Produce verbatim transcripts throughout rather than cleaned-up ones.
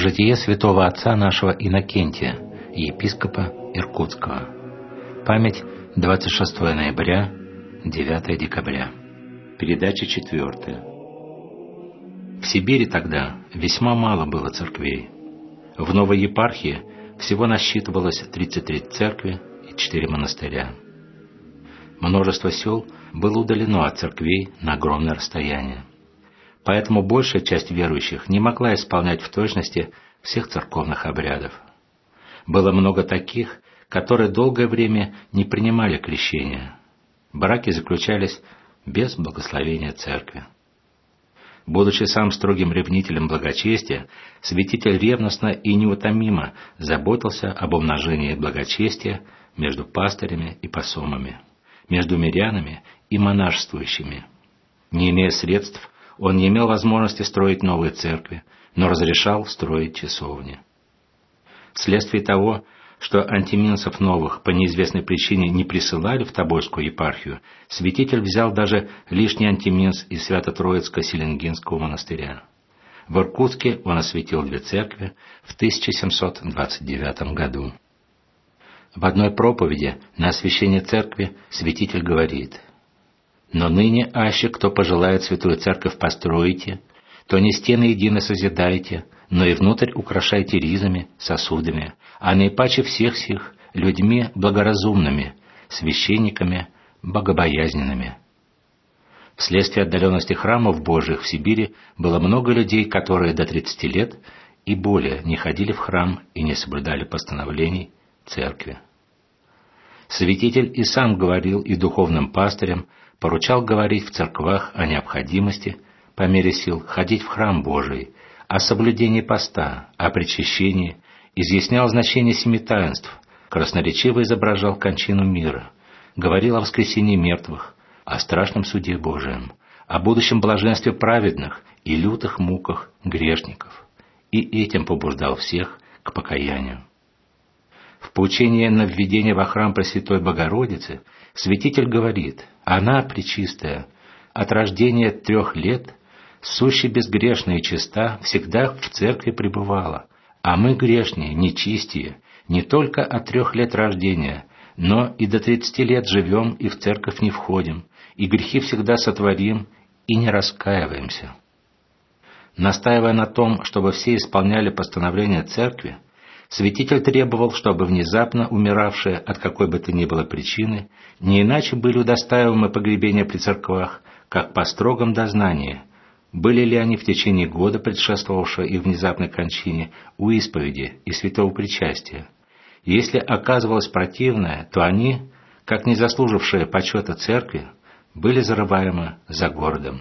Житие святого отца нашего Иннокентия, епископа Иркутского. Память двадцать шестое ноября, девятое декабря. Передача четвертая. В Сибири тогда весьма мало было церквей. В новой епархии всего насчитывалось тридцать три церкви и четыре монастыря. Множество сел было удалено от церквей на огромное расстояние. Поэтому большая часть верующих не могла исполнять в точности всех церковных обрядов. Было много таких, которые долгое время не принимали крещения. Браки заключались без благословения церкви. Будучи сам строгим ревнителем благочестия, святитель ревностно и неутомимо заботился об умножении благочестия между пастырями и посомами, между мирянами и монашествующими. Не имея средств, он не имел возможности строить новые церкви, но разрешал строить часовни. Вследствие того, что антиминцев новых по неизвестной причине не присылали в Тобольскую епархию, святитель взял даже лишний антиминц из Свято-Троицко-Селенгинского монастыря. В Иркутске он осветил две церкви в тысяча семьсот двадцать девятом году. В одной проповеди на освящение церкви святитель говорит: «Но ныне аще кто пожелает святую церковь построите, то не стены едины созидайте, но и внутрь украшайте ризами, сосудами, а наипаче всех сих людьми благоразумными, священниками богобоязненными». Вследствие отдаленности храмов Божьих в Сибири было много людей, которые до тридцати лет и более не ходили в храм и не соблюдали постановлений церкви. Святитель и сам говорил и духовным пастырям, поручал говорить в церквах о необходимости, по мере сил, ходить в храм Божий, о соблюдении поста, о причащении, изъяснял значение семи таинств, красноречиво изображал кончину мира, говорил о воскресении мертвых, о страшном суде Божием, о будущем блаженстве праведных и лютых муках грешников, и этим побуждал всех к покаянию. В поучении на введение во храм Пресвятой Богородицы святитель говорит: «Она, пречистая, от рождения трех лет, сущая безгрешная и чиста, всегда в церкви пребывала, а мы, грешние, нечистие, не только от трех лет рождения, но и до тридцати лет живем и в церковь не входим, и грехи всегда сотворим и не раскаиваемся». Настаивая на том, чтобы все исполняли постановления церкви, святитель требовал, чтобы внезапно умиравшие от какой бы то ни было причины не иначе были удостаиваемы погребения при церквах, как по строгом дознании, были ли они в течение года, предшествовавшего их внезапной кончине, у исповеди и святого причастия. И если оказывалось противное, то они, как не заслужившие почета церкви, были зарываемы за городом.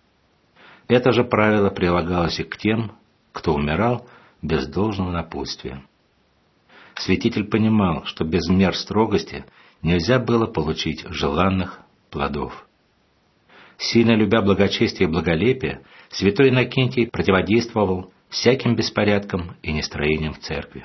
Это же правило прилагалось и к тем, кто умирал без должного напутствия. Святитель понимал, что без мер строгости нельзя было получить желанных плодов. Сильно любя благочестие и благолепие, святой Иннокентий противодействовал всяким беспорядкам и нестроениям в церкви.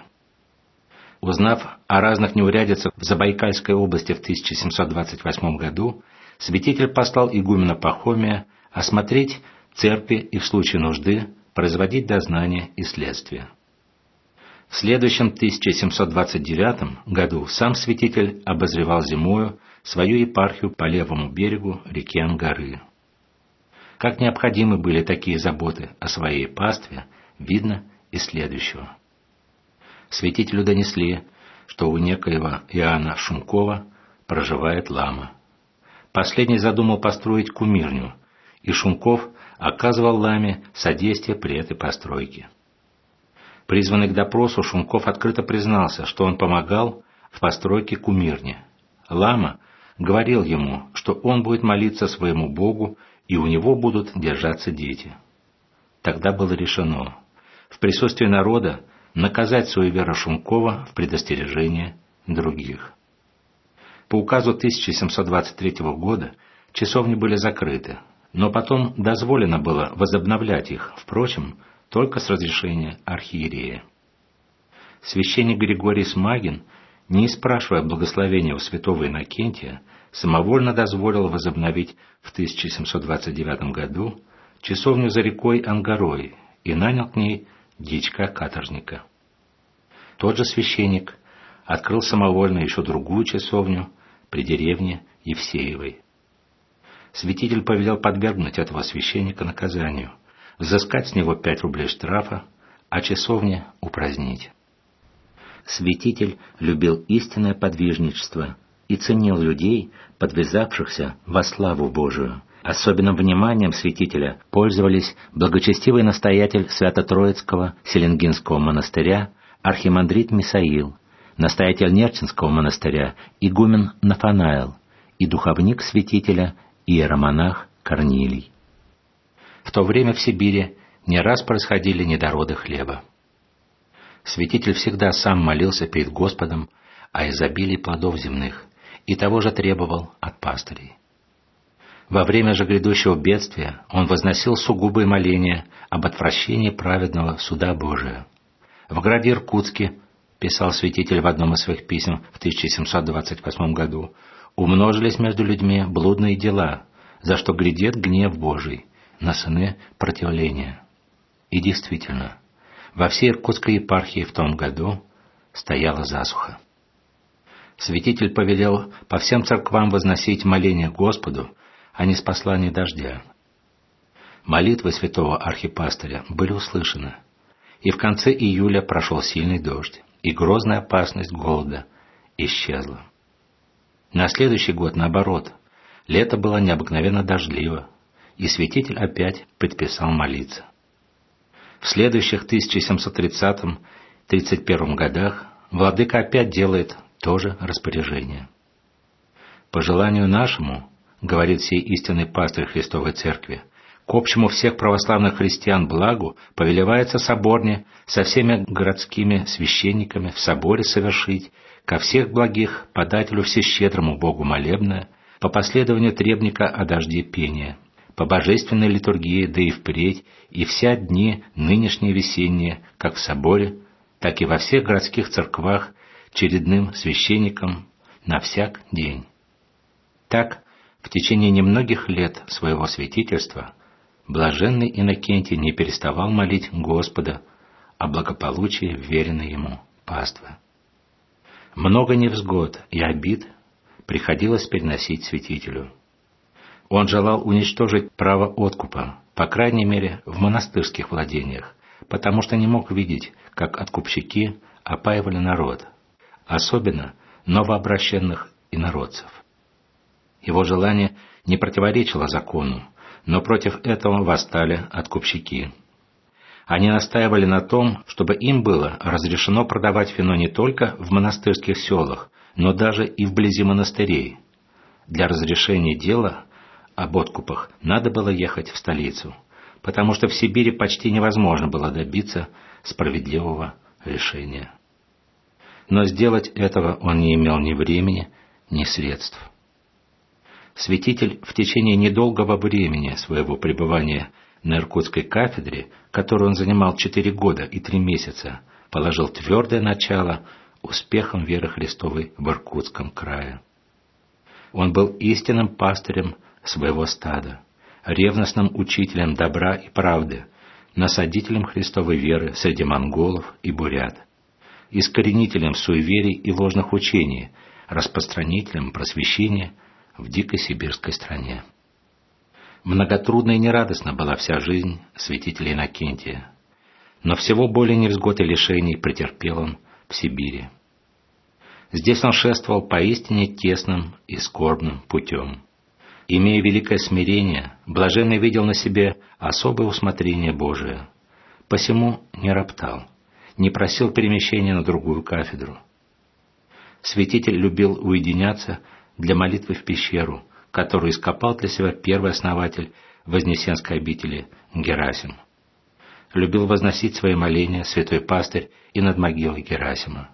Узнав о разных неурядицах в Забайкальской области в тысяча семьсот двадцать восьмом году, святитель послал игумена Пахомия осмотреть церкви и в случае нужды производить дознания и следствия. В следующем тысяча семьсот двадцать девятом году сам святитель обозревал зимою свою епархию по левому берегу реки Ангары. Как необходимы были такие заботы о своей пастве, видно из следующего. Святителю донесли, что у некоего Иоанна Шумкова проживает лама. Последний задумал построить кумирню, и Шумков оказывал ламе содействие при этой постройке. Призванный к допросу, Шумков открыто признался, что он помогал в постройке кумирни. Лама говорил ему, что он будет молиться своему Богу, и у него будут держаться дети. Тогда было решено в присутствии народа наказать суеверия Шумкова в предостережение других. По указу тысяча семьсот двадцать третьего года часовни были закрыты, но потом дозволено было возобновлять их, впрочем, только с разрешения архиерея. Священник Григорий Смагин, не спрашивая благословения у святого Иннокентия, самовольно дозволил возобновить в тысяча семьсот двадцать девятом году часовню за рекой Ангарой и нанял к ней дьячка-каторжника. Тот же священник открыл самовольно еще другую часовню при деревне Евсеевой. Святитель повелел подвергнуть этого священника наказанию, взыскать с него пять рублей штрафа, а часовни упразднить. Святитель любил истинное подвижничество и ценил людей, подвязавшихся во славу Божию. Особенным вниманием святителя пользовались благочестивый настоятель Свято-Троицкого Селенгинского монастыря архимандрит Мисаил, настоятель Нерчинского монастыря игумен Нафанаил и духовник святителя иеромонах Корнилий. В то время в Сибири не раз происходили недороды хлеба. Святитель всегда сам молился перед Господом о изобилии плодов земных и того же требовал от пастырей. Во время же грядущего бедствия он возносил сугубые моления об отвращении праведного суда Божия. В граде Иркутске, писал святитель в одном из своих писем в тысяча семьсот двадцать восьмом году, умножились между людьми блудные дела, за что грядет гнев Божий на сыны противления. И действительно, во всей Иркутской епархии в том году стояла засуха. Святитель повелел по всем церквам возносить моления Господу о неспослании дождя. Молитвы святого архипастыря были услышаны, и в конце июля прошел сильный дождь, и грозная опасность голода исчезла. На следующий год, наоборот, лето было необыкновенно дождливо, и святитель опять предписал молиться. В следующих тысяча семьсот тридцатом — тридцать первом годах владыка опять делает то же распоряжение. «По желанию нашему, — говорит сей истинный пастырь Христовой Церкви, — к общему всех православных христиан благу повелевается соборне со всеми городскими священниками в соборе совершить ко всех благих подателю всещедрому Богу молебное по последованию требника о дожде пения, по божественной литургии, да и впредь, и вся дни нынешние весенние, как в соборе, так и во всех городских церквах, чередным священникам на всяк день». Так, в течение немногих лет своего святительства блаженный Иннокентий не переставал молить Господа о благополучии вверенной ему паствы. Много невзгод и обид приходилось переносить святителю. Он желал уничтожить право откупа, по крайней мере, в монастырских владениях, потому что не мог видеть, как откупщики опаивали народ, особенно новообращенных инородцев. Его желание не противоречило закону, но против этого восстали откупщики. Они настаивали на том, чтобы им было разрешено продавать вино не только в монастырских селах, но даже и вблизи монастырей. Для разрешения дела об откупах надо было ехать в столицу, потому что в Сибири почти невозможно было добиться справедливого решения. Но сделать этого он не имел ни времени, ни средств. Святитель в течение недолгого времени своего пребывания на Иркутской кафедре, которую он занимал четыре года и три месяца, положил твердое начало успехам веры Христовой в Иркутском крае. Он был истинным пастырем своего стада, ревностным учителем добра и правды, насадителем Христовой веры среди монголов и бурят, искоренителем суеверий и ложных учений, распространителем просвещения в дикой сибирской стране. Многотрудна и нерадостна была вся жизнь святителя Иннокентия, но всего более невзгод и лишений претерпел он в Сибири. Здесь он шествовал поистине тесным и скорбным путем. Имея великое смирение, блаженный видел на себе особое усмотрение Божие, посему не роптал, не просил перемещения на другую кафедру. Святитель любил уединяться для молитвы в пещеру, которую ископал для себя первый основатель Вознесенской обители Герасим. Любил возносить свои моления святой пастырь и над могилой Герасима.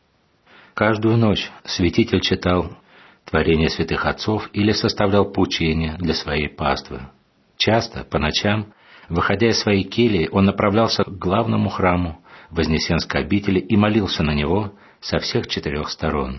Каждую ночь святитель читал творения святых отцов или составлял поучения для своей паствы. Часто, по ночам, выходя из своей кельи, он направлялся к главному храму Вознесенской обители и молился на него со всех четырех сторон.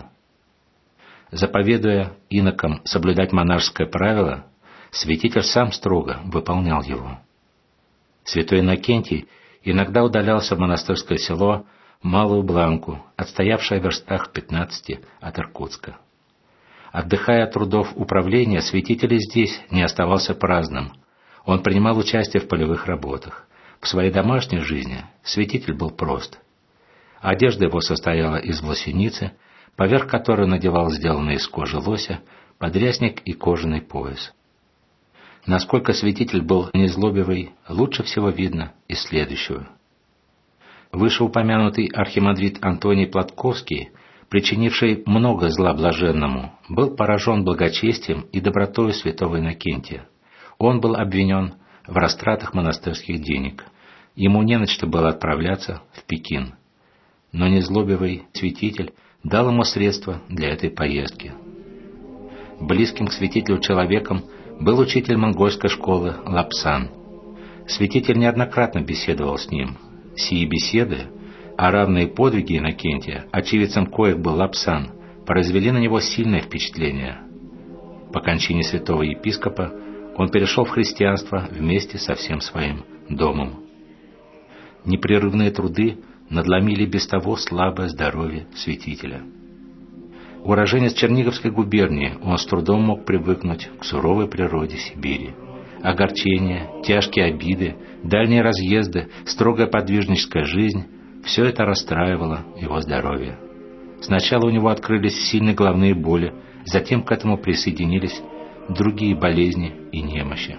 Заповедуя инокам соблюдать монашеское правило, святитель сам строго выполнял его. Святой Иннокентий иногда удалялся в монастырское село Малую Бланку, отстоявшее в верстах пятнадцати от Иркутска. Отдыхая от трудов управления, святитель и здесь не оставался праздным. Он принимал участие в полевых работах. В своей домашней жизни святитель был прост. Одежда его состояла из власеницы, поверх которой надевал сделанный из кожи лося подрясник и кожаный пояс. Насколько святитель был незлобивый, лучше всего видно из следующего. Вышеупомянутый архимандрит Антоний Платковский, причинивший много зла блаженному, был поражен благочестием и добротою святого Иннокентия. Он был обвинен в растратах монастырских денег. Ему не на что было отправляться в Пекин. Но незлобивый святитель дал ему средства для этой поездки. Близким к святителю человеком был учитель монгольской школы Лапсан. Святитель неоднократно беседовал с ним. Сии беседы, а равные подвиги Иннокентия, очевидцем коих был Лапсан, произвели на него сильное впечатление. По кончине святого епископа он перешел в христианство вместе со всем своим домом. Непрерывные труды надломили без того слабое здоровье святителя. Уроженец Черниговской губернии, он с трудом мог привыкнуть к суровой природе Сибири. Огорчения, тяжкие обиды, дальние разъезды, строгая подвижническая жизнь — все это расстраивало его здоровье. Сначала у него открылись сильные головные боли, затем к этому присоединились другие болезни и немощи.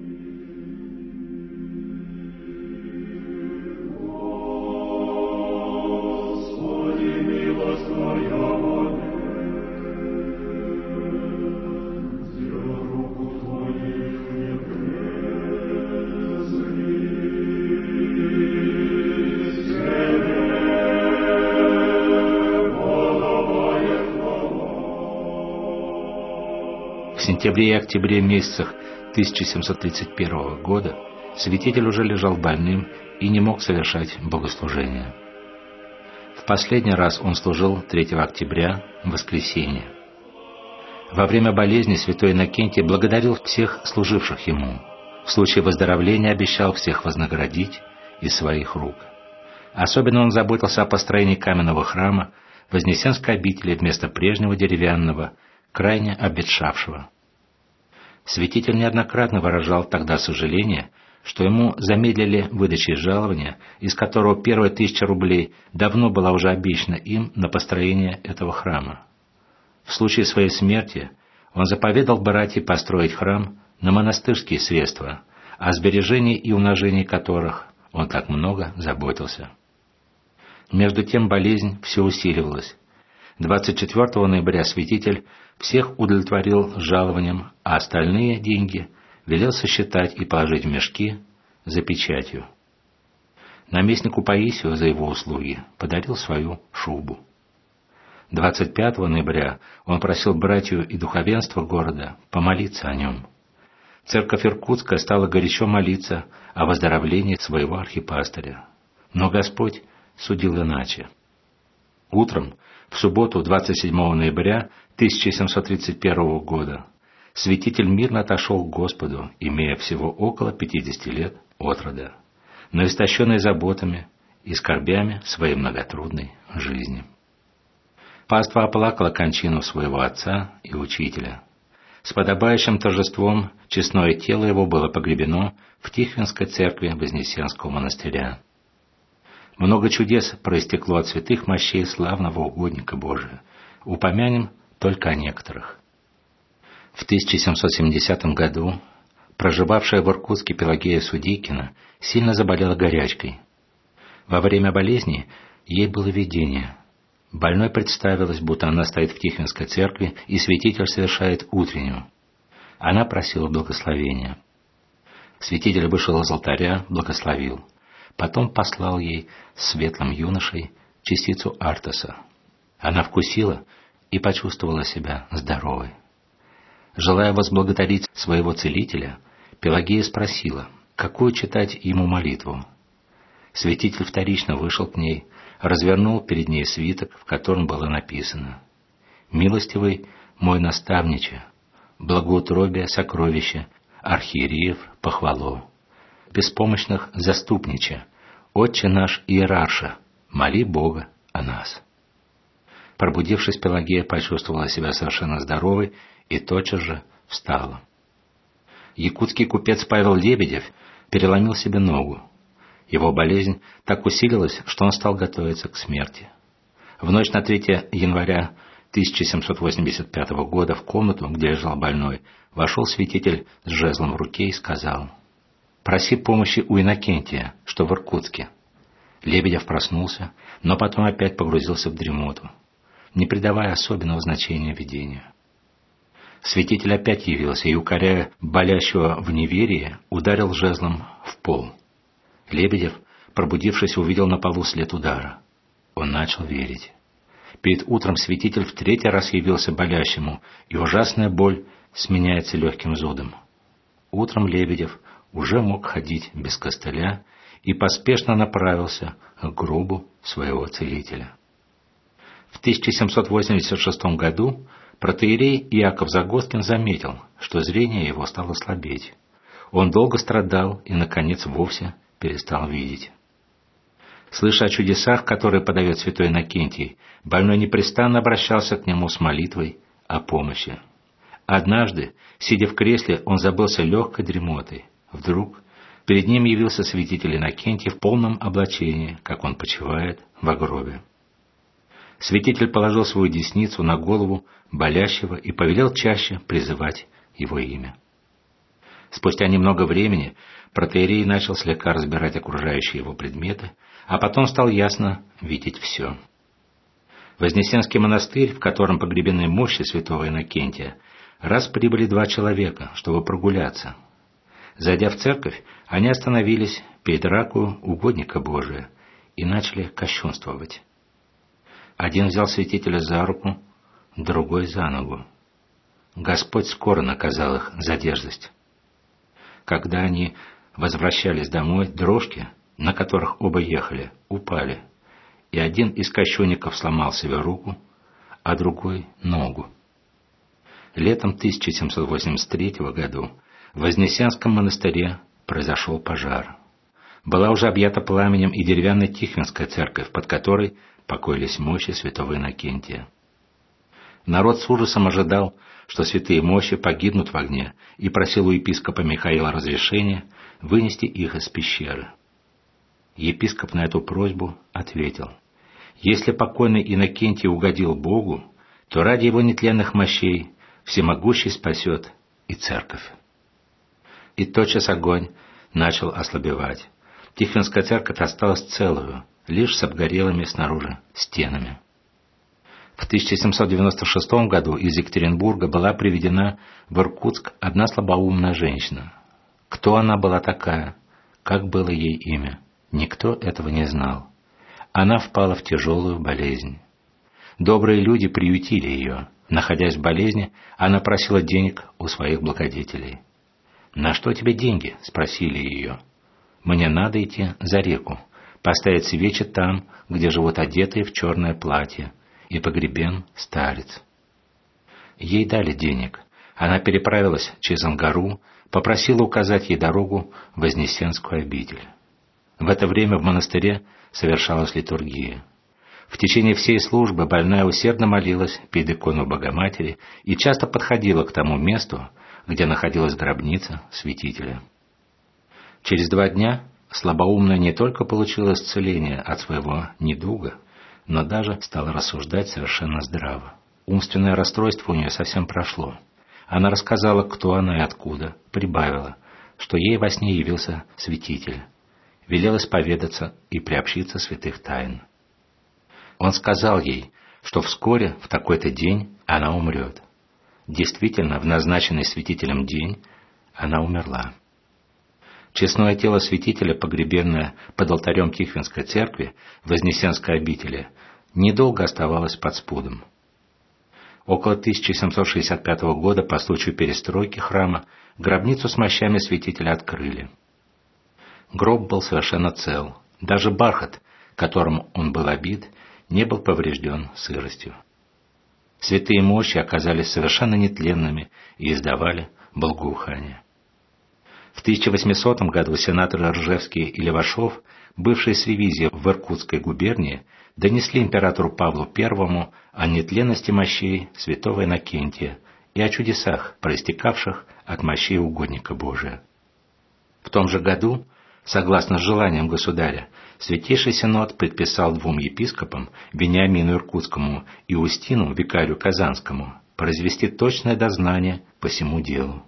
В сентябре и октябре месяцах тысяча семьсот тридцать первого года святитель уже лежал больным и не мог совершать богослужения. В последний раз он служил третьего октября, в воскресенье. Во время болезни святой Иннокентий благодарил всех служивших ему. В случае выздоровления обещал всех вознаградить из своих рук. Особенно он заботился о построении каменного храма Вознесенской обители вместо прежнего деревянного, крайне обветшавшего. Святитель неоднократно выражал тогда сожаление, что ему замедлили выдачи жалования, из которого первая тысяча рублей давно была уже обещана им на построение этого храма. В случае своей смерти он заповедал братьям построить храм на монастырские средства, о сбережении и умножении которых он так много заботился. Между тем болезнь все усиливалась. двадцать четвёртого ноября святитель всех удовлетворил жалованием, а остальные деньги велел сосчитать и положить в мешки за печатью. Наместнику Паисию за его услуги подарил свою шубу. двадцать пятого ноября он просил братью и духовенство города помолиться о нем. Церковь Иркутская стала горячо молиться о выздоровлении своего архипастыря. Но Господь судил иначе. Утром, в субботу двадцать седьмого ноября тысяча семьсот тридцать первого года, святитель мирно отошел к Господу, имея всего около пятидесяти лет от рода, но истощенный заботами и скорбями своей многотрудной жизни. Паства оплакала кончину своего отца и учителя. С подобающим торжеством честное тело его было погребено в Тихвинской церкви Вознесенского монастыря. Много чудес проистекло от святых мощей славного угодника Божия. Упомянем только о некоторых. В тысяча семьсот семидесятом году проживавшая в Иркутске Пелагея Судейкина сильно заболела горячкой. Во время болезни ей было видение. Больной представилось, будто она стоит в Тихвинской церкви, и святитель совершает утреннюю. Она просила благословения. Святитель вышел из алтаря, благословил. Потом послал ей светлым юношей частицу артоса. Она вкусила и почувствовала себя здоровой. Желая возблагодарить своего целителя, Пелагея спросила, какую читать ему молитву. Святитель вторично вышел к ней, развернул перед ней свиток, в котором было написано: «Милостивый мой наставниче, благоутробие сокровище, архиереев похвало, беспомощных заступниче, «Отче наш Иерарша, моли Бога о нас». Пробудившись, Пелагея почувствовала себя совершенно здоровой и тотчас же встала. Якутский купец Павел Лебедев переломил себе ногу. Его болезнь так усилилась, что он стал готовиться к смерти. В ночь на третье января тысяча семьсот восемьдесят пятого года в комнату, где лежал больной, вошел святитель с жезлом в руке и сказал: «Проси помощи у Иннокентия, что в Иркутске». Лебедев проснулся, но потом опять погрузился в дремоту, не придавая особенного значения видению. Святитель опять явился и, укоряя болящего в неверии, ударил жезлом в пол. Лебедев, пробудившись, увидел на полу след удара. Он начал верить. Перед утром святитель в третий раз явился болящему, и ужасная боль сменяется легким зудом. Утром Лебедев уже мог ходить без костыля и поспешно направился к гробу своего целителя. В тысяча семьсот восемьдесят шестом году протоиерей Иаков Загоскин заметил, что зрение его стало слабеть. Он долго страдал и, наконец, вовсе перестал видеть. Слыша о чудесах, которые подает святой Иннокентий, больной непрестанно обращался к нему с молитвой о помощи. Однажды, сидя в кресле, он забылся легкой дремотой. Вдруг перед ним явился святитель Иннокентий в полном облачении, как он почивает во гробе. Святитель положил свою десницу на голову болящего и повелел чаще призывать его имя. Спустя немного времени протоиерей начал слегка разбирать окружающие его предметы, а потом стал ясно видеть все. Вознесенский монастырь, в котором погребены мощи святого Иннокентия, раз прибыли два человека, чтобы прогуляться. Зайдя в церковь, они остановились перед ракою угодника Божия и начали кощунствовать. Один взял святителя за руку, другой за ногу. Господь скоро наказал их за дерзость. Когда они возвращались домой, дрожки, на которых оба ехали, упали, и один из кощунников сломал себе руку, а другой — ногу. Летом тысяча семьсот восемьдесят третьего года в Вознесенском монастыре произошел пожар. Была уже объята пламенем и деревянная Тихвинская церковь, под которой покоились мощи святого Иннокентия. Народ с ужасом ожидал, что святые мощи погибнут в огне, и просил у епископа Михаила разрешения вынести их из пещеры. Епископ на эту просьбу ответил: «Если покойный Иннокентий угодил Богу, то ради его нетленных мощей всемогущий спасет и церковь». И тотчас огонь начал ослабевать. Тихвинская церковь осталась целую, лишь с обгорелыми снаружи стенами. В тысяча семьсот девяносто шестом году из Екатеринбурга была приведена в Иркутск одна слабоумная женщина. Кто она была такая, как было ей имя, никто этого не знал. Она впала в тяжелую болезнь. Добрые люди приютили ее. Находясь в болезни, она просила денег у своих благодетелей. «На что тебе деньги?» — спросили ее. «Мне надо идти за реку, поставить свечи там, где живут одетые в черное платье, и погребен старец». Ей дали денег. Она переправилась через Ангару, попросила указать ей дорогу в Вознесенскую обитель. В это время в монастыре совершалась литургия. В течение всей службы больная усердно молилась перед иконой Богоматери и часто подходила к тому месту, где находилась гробница святителя. Через два дня слабоумная не только получила исцеление от своего недуга, но даже стала рассуждать совершенно здраво. Умственное расстройство у нее совсем прошло. Она рассказала, кто она и откуда, прибавила, что ей во сне явился святитель, велел исповедаться и приобщиться святых тайн. Он сказал ей, что вскоре, в такой-то день, она умрет. Действительно, в назначенный святителем день она умерла. Честное тело святителя, погребенное под алтарем Тихвинской церкви в Вознесенской обители, недолго оставалось под спудом. Около тысяча семьсот шестьдесят пятого года по случаю перестройки храма гробницу с мощами святителя открыли. Гроб был совершенно цел. Даже бархат, которым он был обит, не был поврежден сыростью. Святые мощи оказались совершенно нетленными и издавали благоухание. В тысяча восьмисотом году сенаторы Ржевский и Левашов бывшие с ревизией в Иркутской губернии, донесли императору Павлу Первому о нетленности мощей святого Иннокентия и о чудесах, проистекавших от мощей угодника Божия. В том же году, согласно желаниям государя, Святейший Синод предписал двум епископам, Вениамину Иркутскому и Устину, викарию Казанскому, произвести точное дознание по всему делу.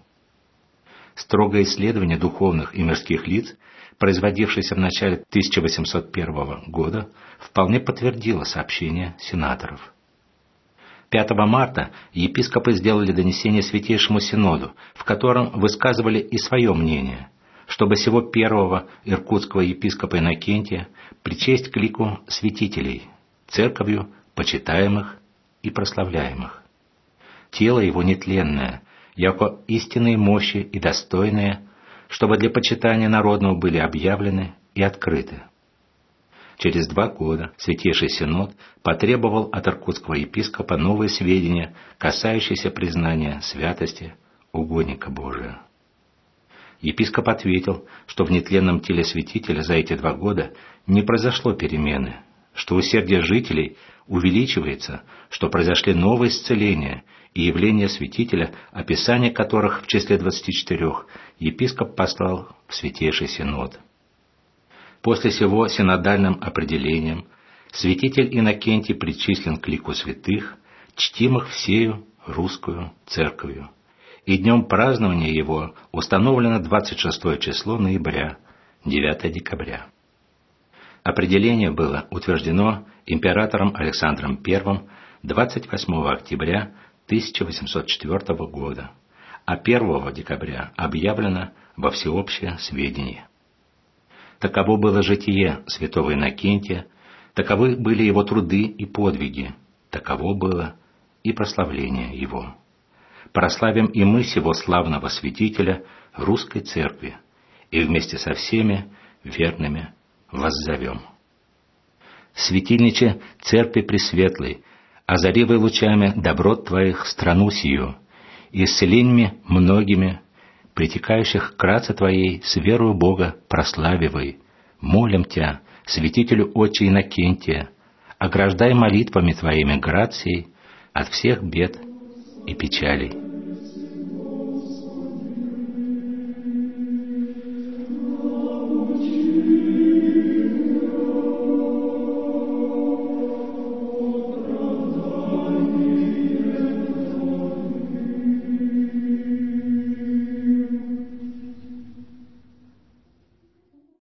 Строгое исследование духовных и мирских лиц, производившееся в начале тысяча восемьсот первого года, вполне подтвердило сообщения сенаторов. пятого марта епископы сделали донесение Святейшему Синоду, в котором высказывали и свое мнение, чтобы сего первого иркутского епископа Иннокентия причесть к лику святителей, церковью почитаемых и прославляемых. Тело его нетленное, яко истинные мощи и достойные, чтобы для почитания народного были объявлены и открыты. Через два года Святейший Синод потребовал от иркутского епископа новые сведения, касающиеся признания святости угодника Божия. Епископ ответил, что в нетленном теле святителя за эти два года не произошло перемены, что усердие жителей увеличивается, что произошли новые исцеления и явления святителя, описание которых в числе двадцати четырех епископ послал в Святейший Синод. После сего синодальным определением святитель Иннокентий причислен к лику святых, чтимых всею русскую церковью, и днем празднования его установлено двадцать шестое число ноября, девятое декабря. Определение было утверждено императором Александром Первым двадцать восьмого октября тысяча восемьсот четвёртого года, а первого декабря объявлено во всеобщее сведение. Таково было житие святого Иннокентия, таковы были его труды и подвиги, таково было и прославление его. Прославим и мы сего славного святителя русской церкви, и вместе со всеми верными воззовем. Светильниче церкви пресветлой, озаривай лучами доброт Твоих страну сию, и исцелениями многими, притекающих к раце Твоей, с верою Бога прославивай. Молим Тя, святителю Отче Иннокентия, ограждай молитвами Твоими грацией от всех бед и печалей.